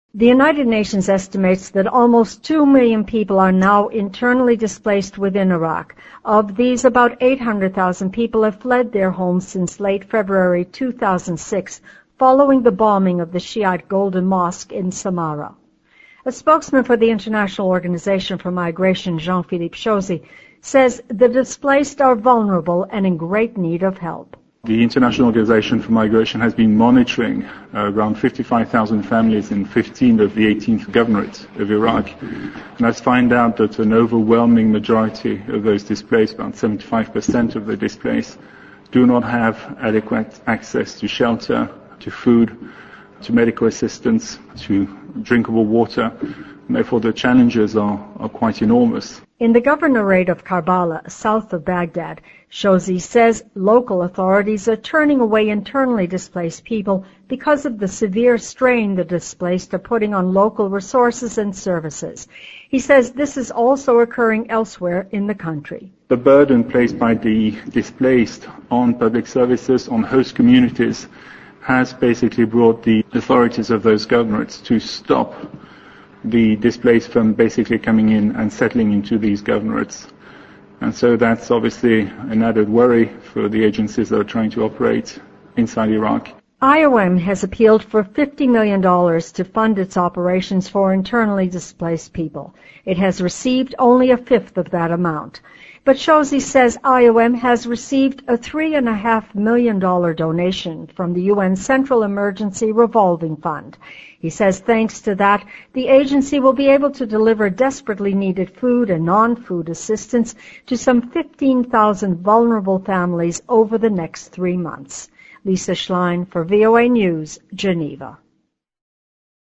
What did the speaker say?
The United Nations estimates that almost 2 million people are now internally displaced within Iraq. Of these, about 800,000 people have fled their homes since late February 2006, following the bombing of the Shiite Golden Mosque in Samarra. A spokesman for the International Organization for Migration, Jean-Philippe Chauzy, says the displaced are vulnerable and in great need of help. The International Organization for Migration has been monitoring around 55,000 families in 15 of the 18 governorates of Iraq, and has found out that an overwhelming majority of those displaced, about 75% of the displaced, do not have adequate access to shelter, to food, to medical assistance, to drinkable water, and therefore the challenges are quite enormous. In the governorate of Karbala, south of Baghdad, Chauzy says local authorities are turning away internally displaced people because of the severe strain the displaced are putting on local resources and services. He says this is also occurring elsewhere in the country. The burden placed by the displaced on public services, on host communities, has basically brought the authorities of those governorates to stop the displaced from basically coming in and settling into these governorates. And so that's obviously an added worry for the agencies that are trying to operate inside Iraq. IOM has appealed for $50 million to fund its operations for internally displaced people. It has received only a fifth of that amount. But Chauzy says IOM has received a $3.5 million donation from the UN Central Emergency Revolving Fund. He says thanks to that, the agency will be able to deliver desperately needed food and non-food assistance to some 15,000 vulnerable families over the next 3 months. Lisa Schlein for VOA News, Geneva.